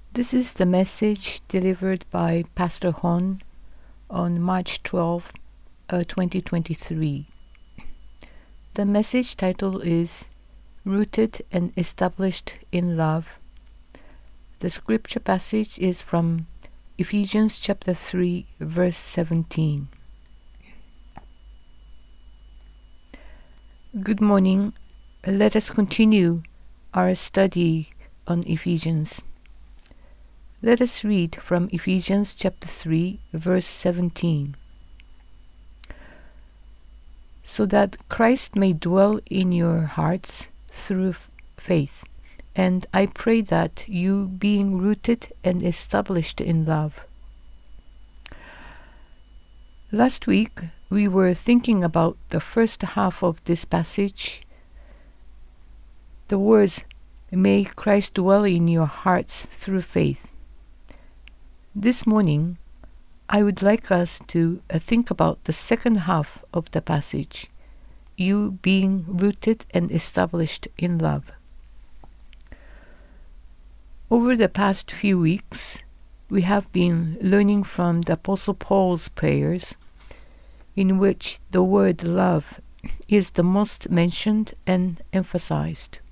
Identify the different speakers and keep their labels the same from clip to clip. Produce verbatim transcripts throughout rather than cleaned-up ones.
Speaker 1: This is the message delivered by Pastor Hon on March twelfth, uh, twenty twenty-three. The message title is Rooted and Established in Love. The scripture passage is from Ephesians chapter three, verse seventeen. Good morning. Let us continue our study on Ephesians. Let us read from Ephesians chapter three, verse seventeen. So that Christ may dwell in your hearts through faith, and I pray that you, being rooted and established in love. Last week, we were thinking about the first half of this passage. The words, "May Christ dwell in your hearts through faith." This morning, I would like us to uh, think about the second half of the passage, you being rooted and established in love. Over the past few weeks, we have been learning from the Apostle Paul's prayers, in which the word love is the most mentioned and emphasized.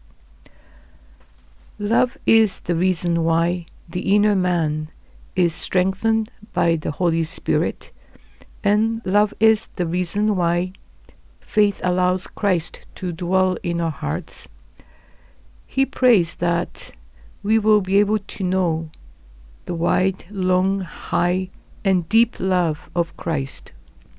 Speaker 1: Love is the reason why the inner man is strengthened by the Holy Spirit, and love is the reason why faith allows Christ to dwell in our hearts. He prays that we will be able to know the wide, long, high, and deep love of Christ.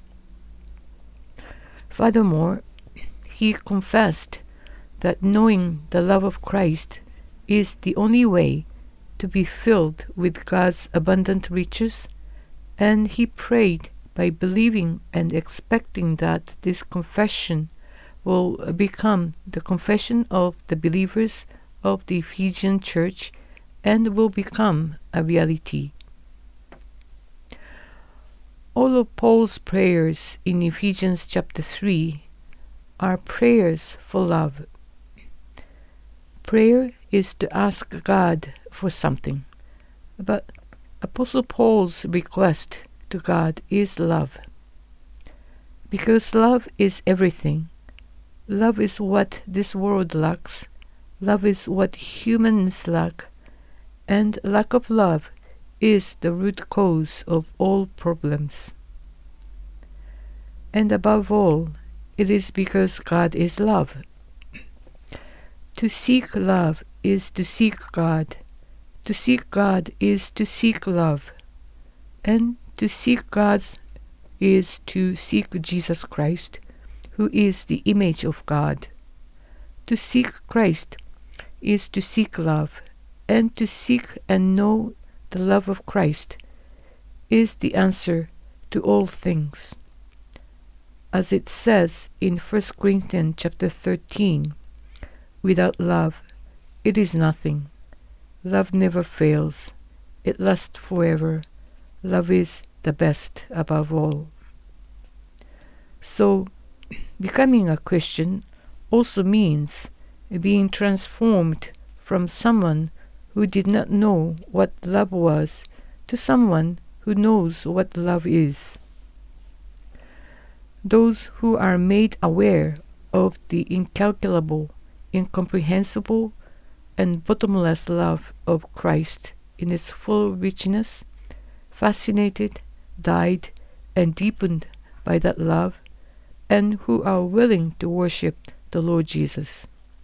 Speaker 1: Furthermore, he confessed that knowing the love of Christ is the only way to be filled with God's abundant riches, and he prayed by believing and expecting that this confession will become the confession of the believers of the Ephesian church and will become a reality. All of Paul's prayers in Ephesians chapter three are prayers for love. Prayer is to ask God for something, but Apostle Paul's request to God is love. Because love is everything. Love is what this world lacks. Love is what humans lack. And lack of love is the root cause of all problems. And above all, it is because God is love. To seek love is to seek God. To seek God is to seek love. And to seek God is to seek Jesus Christ, who is the image of God. To seek Christ is to seek love, and to seek and know the love of Christ is the answer to all things. As it says in First Corinthians chapter thirteen, without love, it is nothing. Love never fails. It lasts forever. Love is the best above all. So, becoming a Christian also means being transformed from someone who did not know what love was to someone who knows what love is. Those who are made aware of the incalculable, incomprehensible, and bottomless love of Christ in its full richness, fascinated, died, and deepened by that love, and who are willing to worship the Lord Jesus.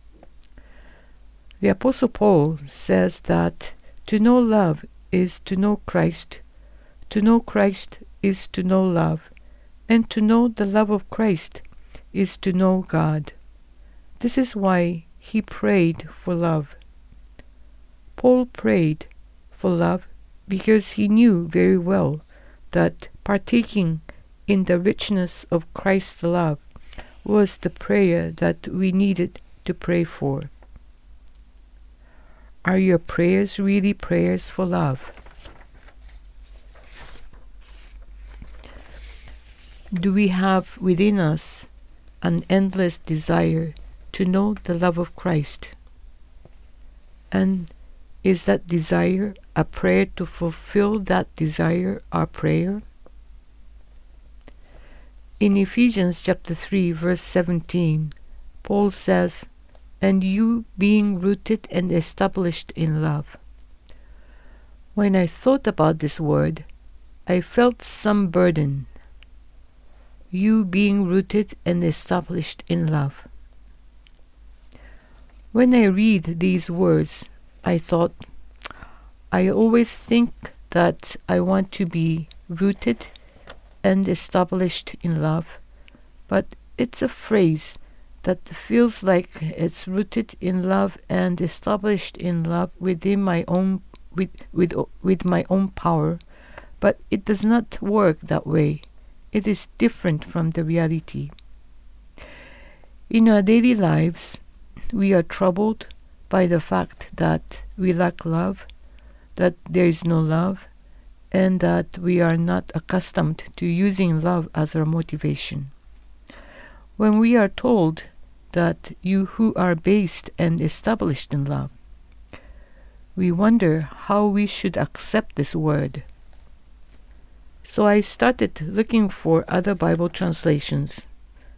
Speaker 1: The Apostle Paul says that to know love is to know Christ, to know Christ is to know love, and to know the love of Christ is to know God. This is why he prayed for love. Paul prayed for love because he knew very well that partaking in the richness of Christ's love was the prayer that we needed to pray for. Are your prayers really prayers for love? Do we have within us an endless desire to know the love of Christ? And is that desire a prayer to fulfill that desire, our prayer? In Ephesians chapter three, verse seventeen, Paul says, "And you being rooted and established in love." When I thought about this word, I felt some burden. You being rooted and established in love. When I read these words, I thought, I always think that I want to be rooted and established in love, but it's a phrase that feels like it's rooted in love and established in love within my own with with with my own power, but it does not work that way. It is different from the reality. In our daily lives, we are troubled by the fact that we lack love, that there is no love, and that we are not accustomed to using love as our motivation. When we are told that you who are based and established in love, we wonder how we should accept this word. So I started looking for other Bible translations.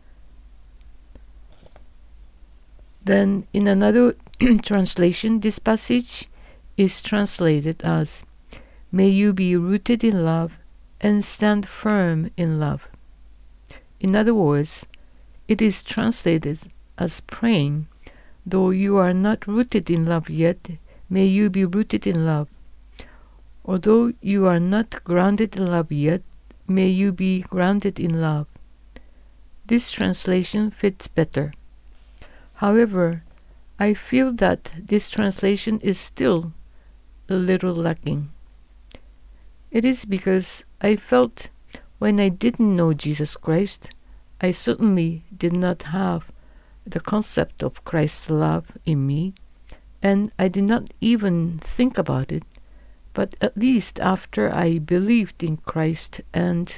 Speaker 1: Then in another translation, this passage is translated as, "May you be rooted in love and stand firm in love." In other words, it is translated as praying, though you are not rooted in love yet, may you be rooted in love. Although you are not grounded in love yet, may you be grounded in love. This translation fits better. However, I feel that this translation is still a little lacking. It is because I felt when I didn't know Jesus Christ, I certainly did not have the concept of Christ's love in me, and I did not even think about it. But at least after I believed in Christ and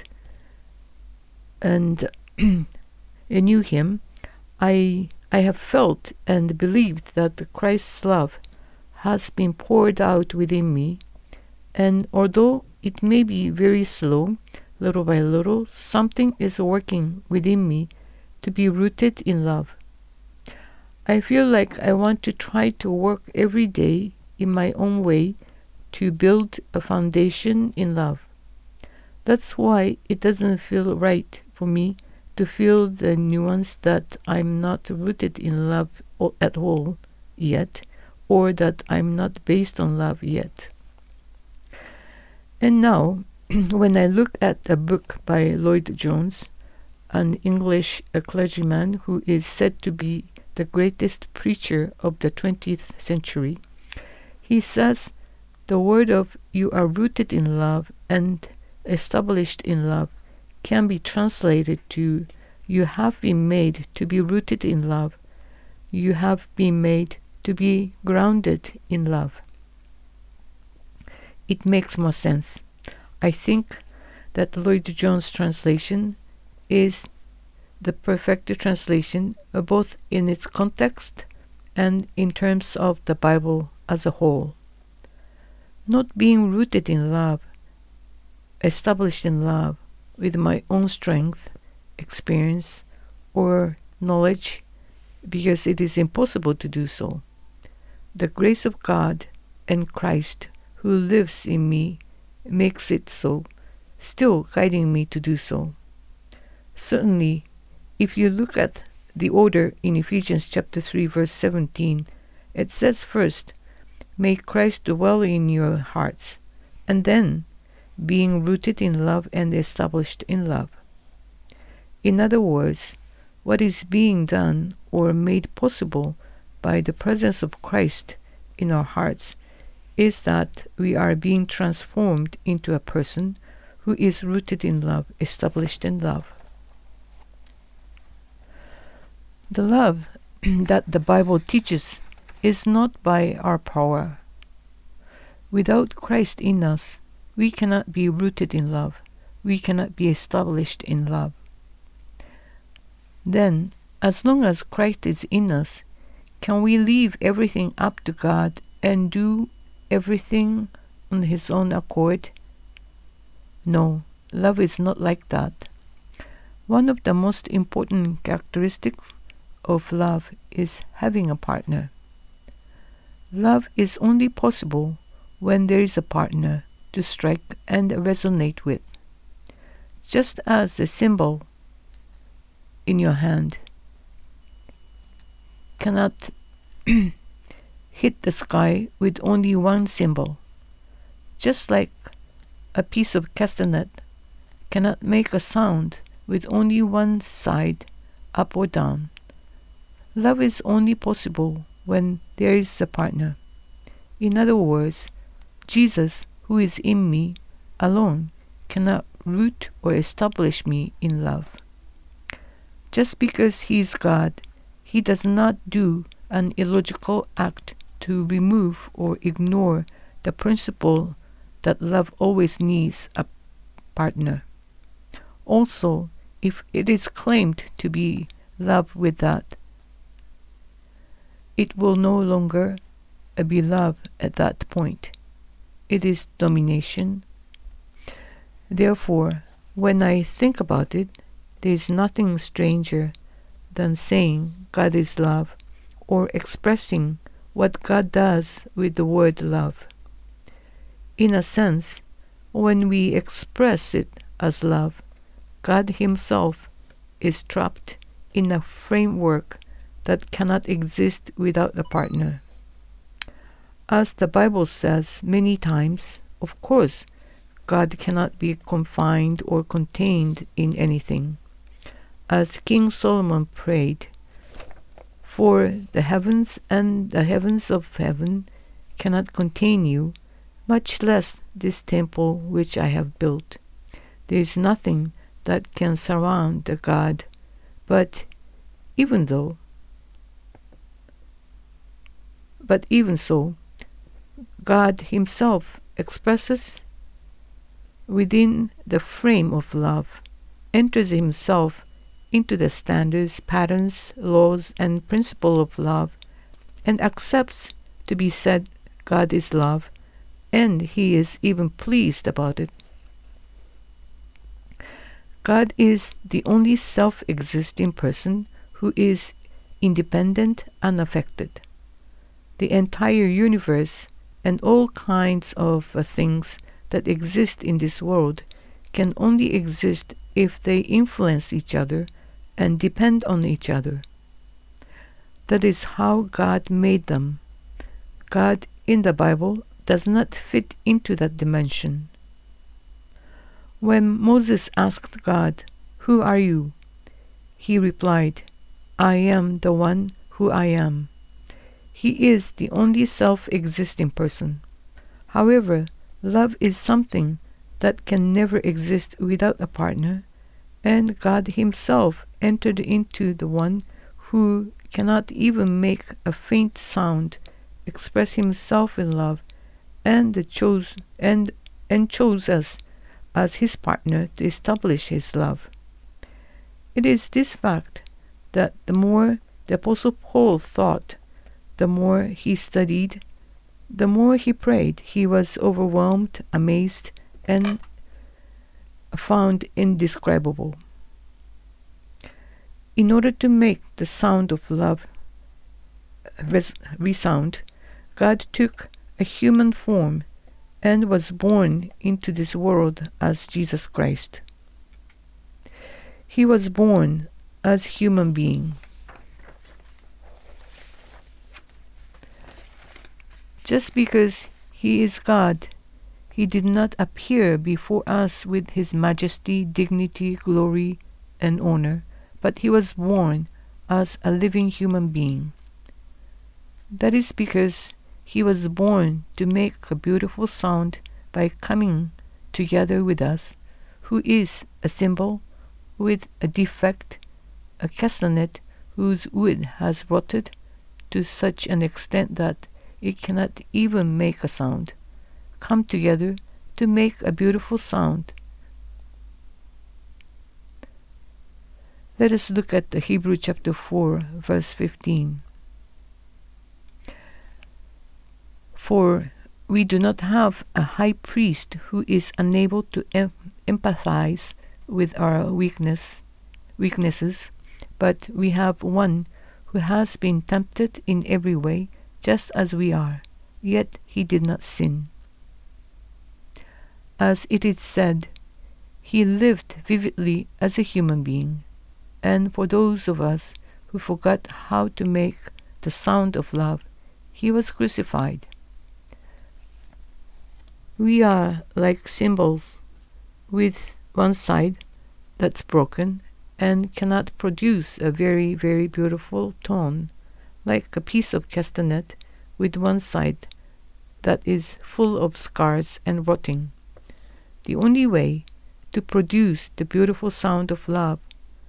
Speaker 1: and knew Him, I I have felt and believed that Christ's love has been poured out within me, and although it may be very slow, little by little, something is working within me to be rooted in love. I feel like I want to try to work every day in my own way to build a foundation in love. That's why it doesn't feel right for me to feel the nuance that I'm not rooted in love at all yet, or that I'm not based on love yet. And now, when I look at a book by Lloyd Jones, an English a clergyman who is said to be the greatest preacher of the twentieth century, he says the word of "you are rooted in love and established in love" can be translated to "you have been made to be rooted in love, you have been made to be grounded in love." It makes more sense. I think that Lloyd Jones' translation is the perfect translation, uh, both in its context and in terms of the Bible as a whole. Not being rooted in love, established in love with my own strength, experience, or knowledge, because it is impossible to do so. The grace of God and Christ who lives in me makes it so, still guiding me to do so. Certainly, if you look at the order in Ephesians chapter three, verse seventeen, it says first, "May Christ dwell in your hearts," and then, "being rooted in love and established in love." In other words, what is being done or made possible by the presence of Christ in our hearts is that we are being transformed into a person who is rooted in love, established in love. The love that the Bible teaches is not by our power. Without Christ in us, we cannot be rooted in love. We cannot be established in love. Then, as long as Christ is in us, can we leave everything up to God and do everything on his own accord. No, love is not like that. One of the most important characteristics of love is having a partner. Love is only possible when there is a partner to strike and resonate with. Just as a symbol in your hand cannot hit the sky with only one symbol, just like a piece of castanet cannot make a sound with only one side, up or down. Love is only possible when there is a partner. In other words, Jesus, who is in me alone, cannot root or establish me in love. Just because he is God, he does not do an illogical act to remove or ignore the principle that love always needs a partner. Also, if it is claimed to be love with that, it will no longer be love at that point. It is domination. Therefore, when I think about it, there is nothing stranger than saying God is love or expressing what God does with the word love. In a sense, when we express it as love, God himself is trapped in a framework that cannot exist without a partner. As the Bible says many times, of course, God cannot be confined or contained in anything. As King Solomon prayed, "For the heavens and the heavens of heaven cannot contain you, much less this temple which I have built." There is nothing that can surround the God, but even though, but even so, God himself expresses within the frame of love, enters himself into the standards, patterns, laws, and principle of love, and accepts to be said God is love, and he is even pleased about it. God is the only self-existing person who is independent, unaffected. The entire universe and all kinds of uh, things that exist in this world can only exist if they influence each other and depend on each other. That is how God made them. God in the Bible does not fit into that dimension. When Moses asked God, "Who are you?" he replied, "I am the one who I am." He is the only self-existing person. However, love is something that can never exist without a partner, and God himself entered into the one who cannot even make a faint sound, express himself in love, and chose and and chose us as his partner to establish his love. It is this fact that the more the Apostle Paul thought, the more he studied, the more he prayed, he was overwhelmed, amazed, and found indescribable. In order to make the sound of love res- resound, God took a human form and was born into this world as Jesus Christ. He was born as human being. Just because he is God, he did not appear before us with his majesty, dignity, glory, and honor, but he was born as a living human being. That is because he was born to make a beautiful sound by coming together with us, who is a symbol with a defect, a castanet whose wood has rotted to such an extent that it cannot even make a sound, come together to make a beautiful sound. Let us look at the Hebrew chapter four, verse fifteen. For we do not have a high priest who is unable to em- empathize with our weakness, weaknesses, but we have one who has been tempted in every way, just as we are, yet he did not sin. As it is said, he lived vividly as a human being, and for those of us who forgot how to make the sound of love, he was crucified. We are like cymbals with one side that's broken and cannot produce a very, very beautiful tone, like a piece of castanet with one side that is full of scars and rotting. The only way to produce the beautiful sound of love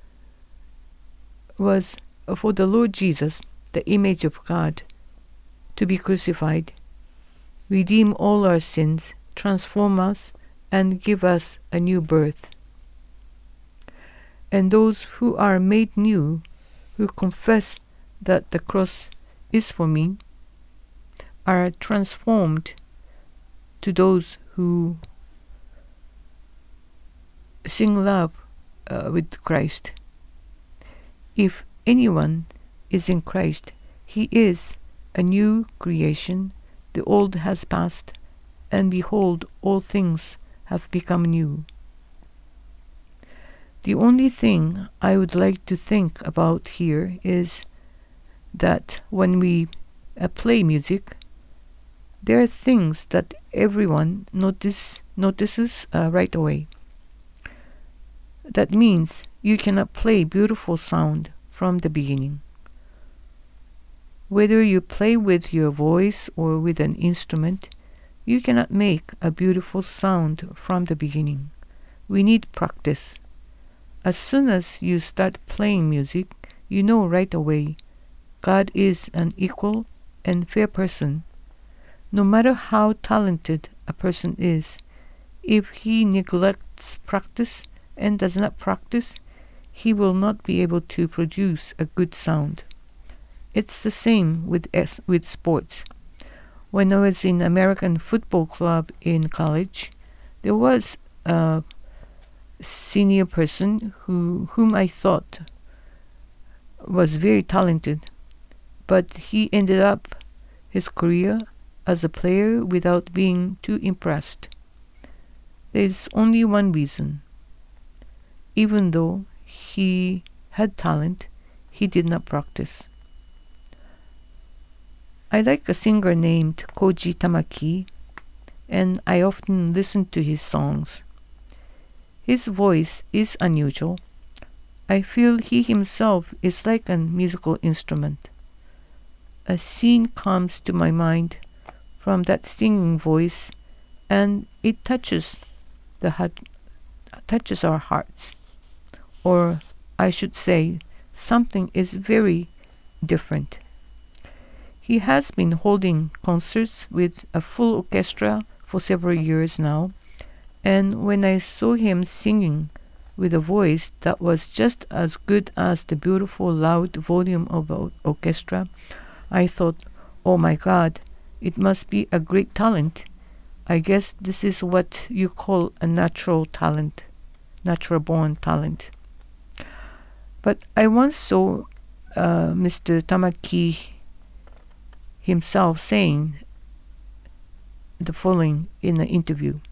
Speaker 1: was for the Lord Jesus, the image of God, to be crucified, redeem all our sins, transform us, and give us a new birth. And those who are made new, who confess that the cross is for me, are transformed to those who sing love uh, with Christ. If anyone is in Christ, he is a new creation. The old has passed, and behold, all things have become new. The only thing I would like to think about here is that when we uh, play music, there are things that everyone notice, notices uh, right away. That means you cannot play beautiful sound from the beginning. Whether you play with your voice or with an instrument, you cannot make a beautiful sound from the beginning. We need practice. As soon as you start playing music, you know right away God is an equal and fair person. No matter how talented a person is, if he neglects practice and does not practice, he will not be able to produce a good sound. It's the same with es- with sports. When I was in American football club in college, there was a senior person who whom I thought was very talented, but he ended up his career as a player without being too impressed. There is only one reason. Even though he had talent, he did not practice. I like a singer named Koji Tamaki, and I often listen to his songs. His voice is unusual. I feel he himself is like a musical instrument. A scene comes to my mind from that singing voice, and it touches the heart, touches our hearts. Or I should say, something is very different. He has been holding concerts with a full orchestra for several years now, and when I saw him singing with a voice that was just as good as the beautiful loud volume of the orchestra, I thought, oh my God, it must be a great talent. I guess this is what you call a natural talent, natural born talent. But I once saw uh, Mister Tamaki himself saying the following in an interview.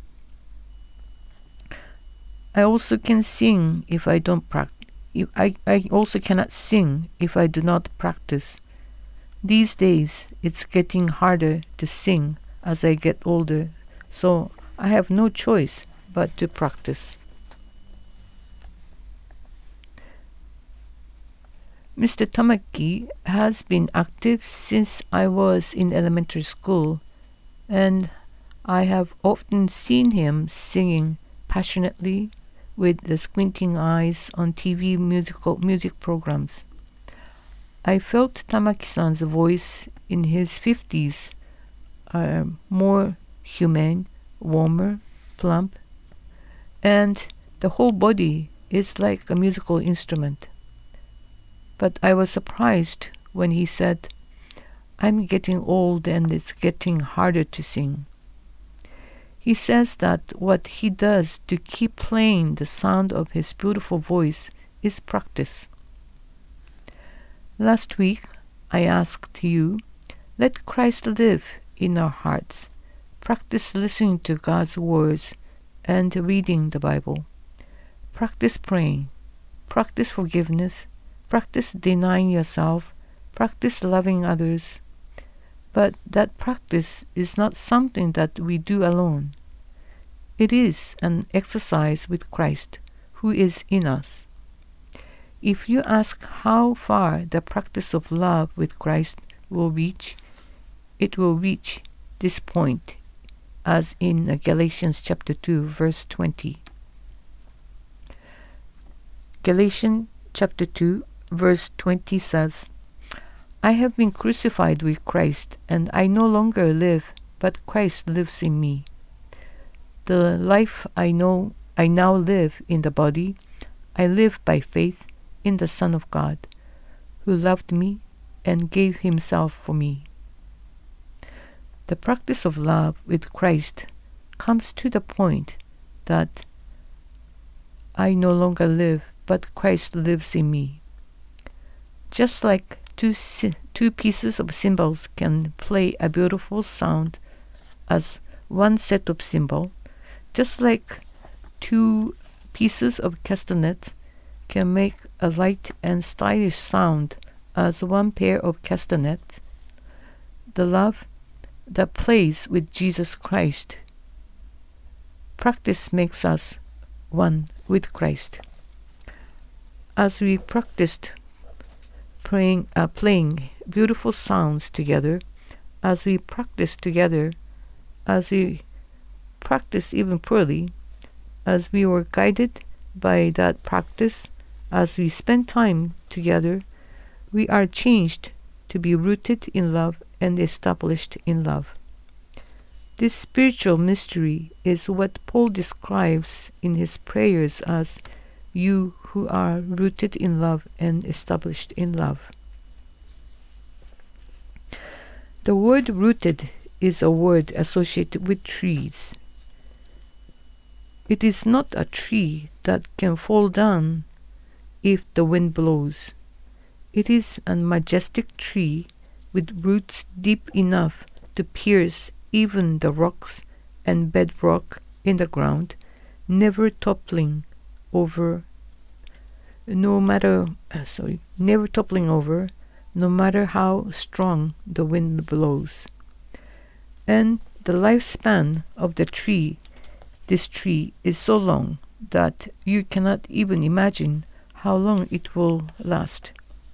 Speaker 1: I also can sing if I don't practice. I, I also cannot sing if I do not practice. These days, it's getting harder to sing as I get older, so I have no choice but to practice. Mister Tamaki has been active since I was in elementary school, and I have often seen him singing passionately with the squinting eyes on T V musical music programs. I felt Tamaki-san's voice in his fifties are more humane, warmer, plump, and the whole body is like a musical instrument. But I was surprised when he said, I'm getting old and it's getting harder to sing. He says that what he does to keep playing the sound of his beautiful voice is practice. Last week, I asked you, let Christ live in our hearts. Practice listening to God's words and reading the Bible. Practice praying. Practice forgiveness. Practice denying yourself. Practice loving others. But that practice is not something that we do alone. It is an exercise with Christ, who is in us. If you ask how far the practice of love with Christ will reach, it will reach this point, as in Galatians chapter two, verse twenty. Galatians chapter two, verse twenty says, I have been crucified with Christ, and I no longer live, but Christ lives in me. The life I know I now live in the body, I live by faith in the Son of God, who loved me and gave himself for me. The practice of love with Christ comes to the point that I no longer live, but Christ lives in me. Just like two, two pieces of cymbals can play a beautiful sound as one set of cymbal, just like two pieces of castanets can make a light and stylish sound as one pair of castanets, the love that plays with Jesus Christ. Practice makes us one with Christ. As we practiced praying, uh, playing beautiful sounds together, as we practice together, as we practice even poorly, as we were guided by that practice, as we spend time together, we are changed to be rooted in love and established in love. This spiritual mystery is what Paul describes in his prayers as you who are rooted in love and established in love. The word rooted is a word associated with trees. It is not a tree that can fall down if the wind blows. It is a majestic tree with roots deep enough to pierce even the rocks and bedrock in the ground, never toppling over, no matter, uh, sorry, never toppling over, no matter how strong the wind blows. And the lifespan of the tree, this tree, is so long that you cannot even imagine how long it will last.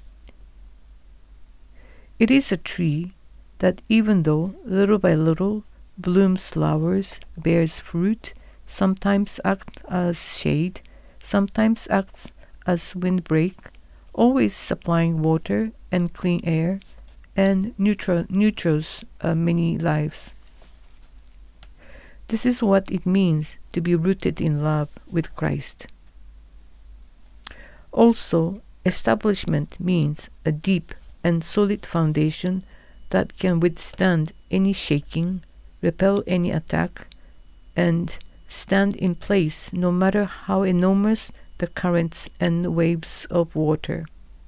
Speaker 1: It is a tree that, even though little by little blooms flowers, bears fruit, sometimes acts as shade, sometimes acts as windbreak, always supplying water and clean air, and nurture, nurtures uh, many lives. This is what it means to be rooted in love with Christ. Also, establishment means a deep and solid foundation that can withstand any shaking, repel any attack, and stand in place no matter how enormous the currents and waves of water.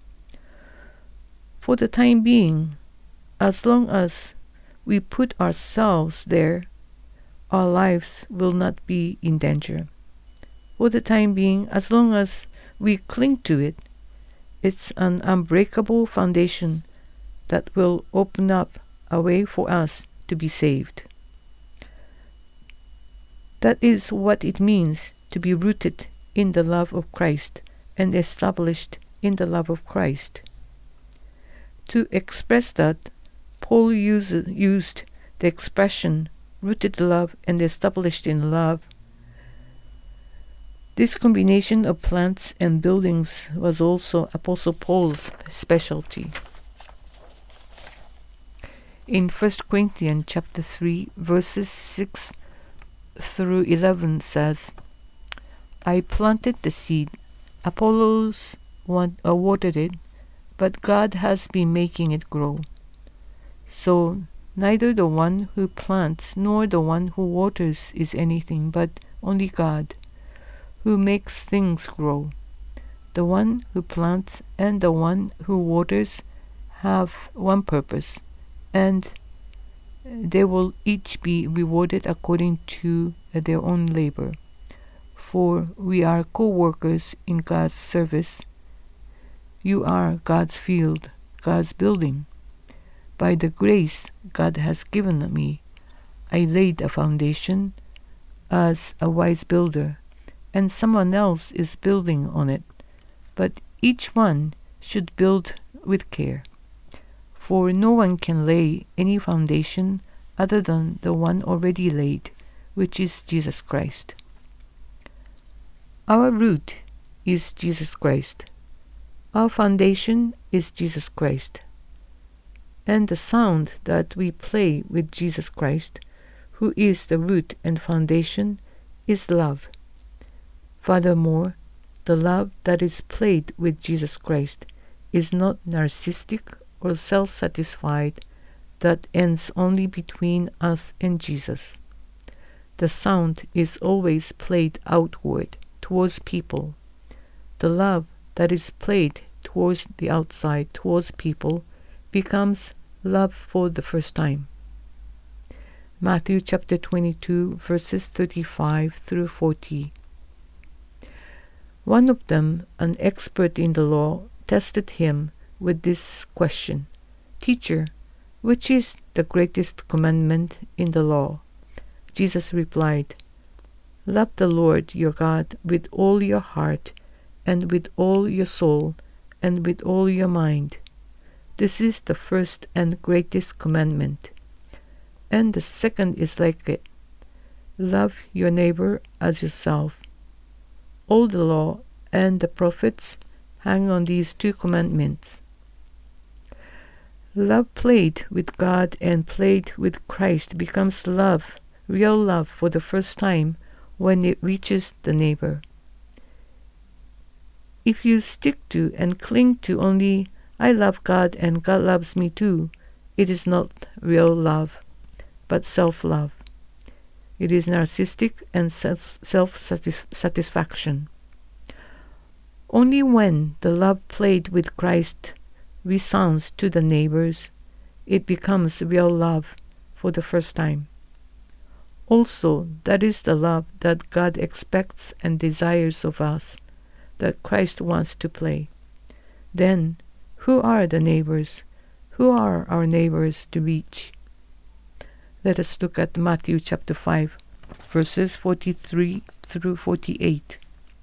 Speaker 1: For the time being, as long as we put ourselves there, our lives will not be in danger. For the time being, as long as we cling to it, it's an unbreakable foundation that will open up a way for us to be saved. That is what it means to be rooted in the love of Christ and established in the love of Christ. To express that, Paul used, used the expression rooted love and established in love. This combination of plants and buildings was also Apostle Paul's specialty. In First Corinthians chapter three, verses six through eleven says, I planted the seed, Apollos want, uh, watered it, but God has been making it grow. So Neither the one who plants nor the one who waters is anything, but only God, who makes things grow. The one who plants and the one who waters have one purpose, and they will each be rewarded according to their own labor. For we are co-workers in God's service. You are God's field, God's building. By the grace God has given me, I laid a foundation as a wise builder, and someone else is building on it. But each one should build with care. For no one can lay any foundation other than the one already laid, which is Jesus Christ. Our root is Jesus Christ. Our foundation is Jesus Christ. And the sound that we play with Jesus Christ, who is the root and foundation, is love. Furthermore, the love that is played with Jesus Christ is not narcissistic or self-satisfied, that ends only between us and Jesus. The sound is always played outward, towards people. The love that is played towards the outside, towards people, becomes love for the first time. Matthew chapter twenty-two, verses thirty-five through forty. One of them, an expert in the law, tested him with this question, "Teacher, which is the greatest commandment in the law?" Jesus replied, "Love the Lord your God with all your heart, and with all your soul, and with all your mind. This is the first and greatest commandment. And the second is like it. Love your neighbor as yourself. All the law and the prophets hang on these two commandments." Love played with God and played with Christ becomes love, real love for the first time when it reaches the neighbor. If you stick to and cling to only, "I love God and God loves me too," it is not real love, but self-love. It is narcissistic and self-satisfaction. Only when the love played with Christ resounds to the neighbors, it becomes real love for the first time. Also, that is the love that God expects and desires of us, that Christ wants to play. Then, who are the neighbors? Who are our neighbors to reach? Let us look at Matthew chapter five, verses forty-three through forty-eight.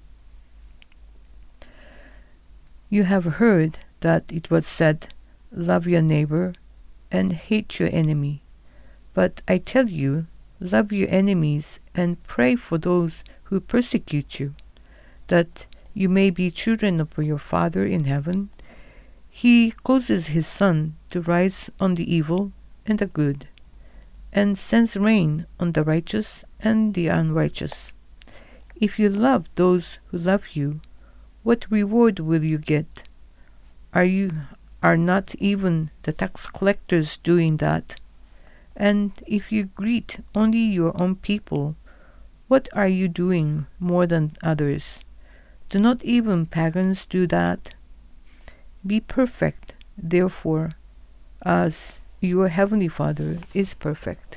Speaker 1: You have heard that it was said, "Love your neighbor and hate your enemy." But I tell you, love your enemies and pray for those who persecute you, that you may be children of your Father in heaven. He causes his sun to rise on the evil and the good, and sends rain on the righteous and the unrighteous. If you love those who love you, what reward will you get? Are you are not even the tax collectors doing that? And if you greet only your own people, what are you doing more than others? Do not even pagans do that? Be perfect, therefore, as your heavenly Father is perfect.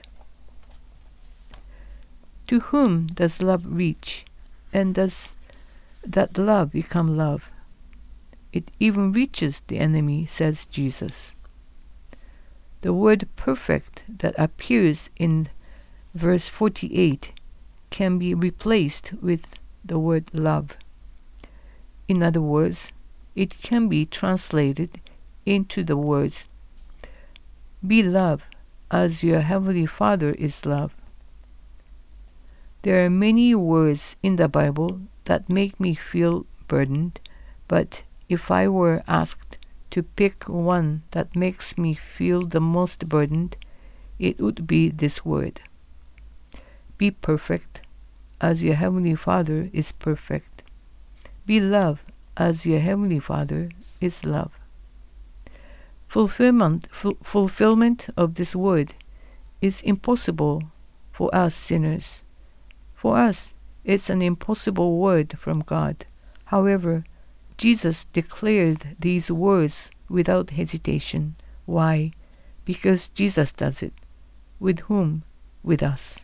Speaker 1: To whom does love reach, and does that love become love? It even reaches the enemy, says Jesus. The word perfect that appears in verse forty-eight can be replaced with the word love. In other words, it can be translated into the words, "Be love as your heavenly Father is love." There are many words in the Bible that make me feel burdened, but if I were asked to pick one that makes me feel the most burdened, it would be this word. Be perfect as your heavenly Father is perfect. Be love as your heavenly Father is love. Fulfillment, fu- fulfillment of this word is impossible for us sinners. For us, it's an impossible word from God. However, Jesus declared these words without hesitation. Why? Because Jesus does it. With whom? With us.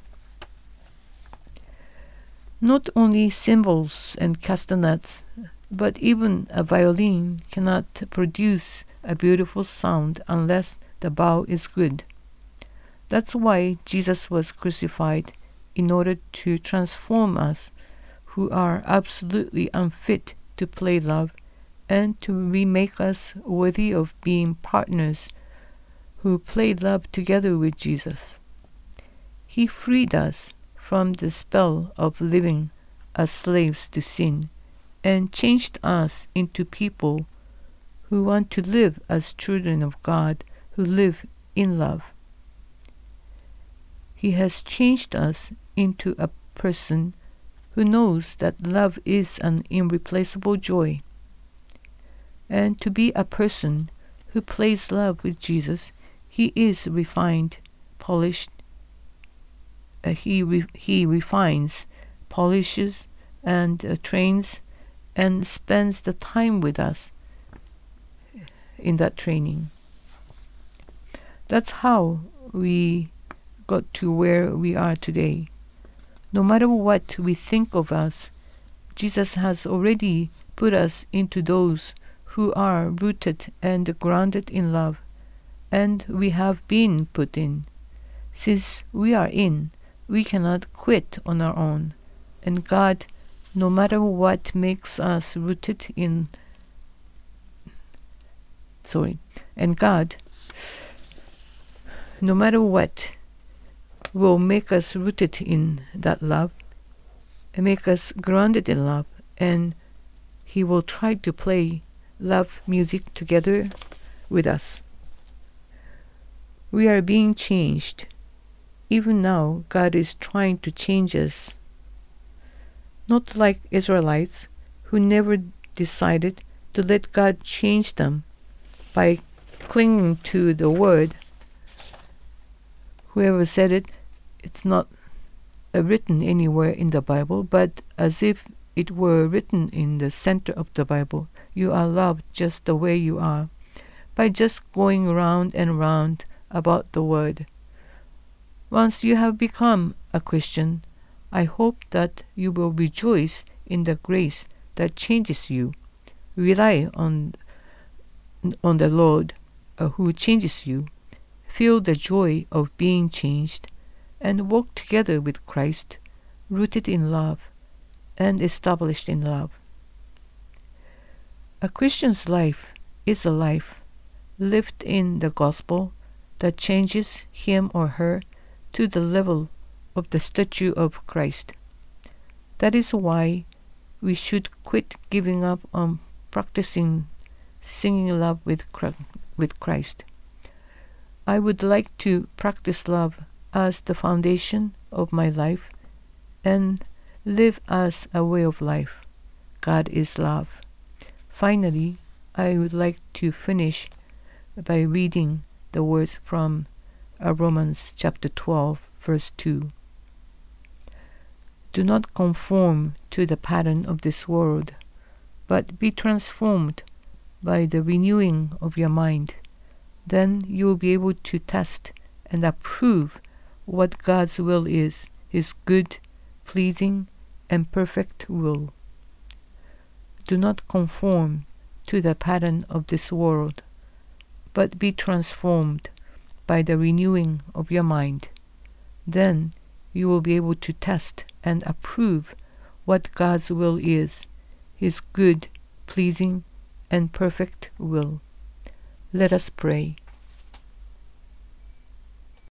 Speaker 1: Not only cymbals and castanets, but even a violin cannot produce a beautiful sound unless the bow is good. That's why Jesus was crucified, in order to transform us who are absolutely unfit to play love, and to remake us worthy of being partners who play love together with Jesus. He freed us from the spell of living as slaves to sin, and changed us into people who want to live as children of God, who live in love. He has changed us into a person who knows that love is an irreplaceable joy. And to be a person who plays love with Jesus, he is refined, polished. Uh, he re- he refines, polishes, and uh, trains, and spends the time with us in that training. That's how we got to where we are today. No matter what we think of us, Jesus has already put us into those who are rooted and grounded in love, and we have been put in. Since we are in, we cannot quit on our own, and God, no matter what makes us rooted in, sorry, and God, no matter what, will make us rooted in that love and make us grounded in love, and he will try to play love music together with us. We are being changed. Even now, God is trying to change us. Not like Israelites, who never decided to let God change them by clinging to the word. Whoever said it, it's not uh, written anywhere in the Bible, but as if it were written in the center of the Bible. You are loved just the way you are, by just going round and round about the word. Once you have become a Christian, I hope that you will rejoice in the grace that changes you. Rely on, on the Lord uh, who changes you. Feel the joy of being changed, and walk together with Christ, rooted in love and established in love. A Christian's life is a life lived in the gospel that changes him or her to the level of the statue of Christ. That is why we should quit giving up on practicing singing love with with Christ. I would like to practice love as the foundation of my life and live as a way of life. God is love. Finally, I would like to finish by reading the words from uh, Romans chapter twelve, verse two. Do not conform to the pattern of this world, but be transformed by the renewing of your mind. Then you will be able to test and approve what God's will is, his good, pleasing, and perfect will. Do not conform to the pattern of this world, but be transformed by the renewing of your mind. Then you will be able to test and approve what God's will is, his good, pleasing, and perfect will. Let us pray.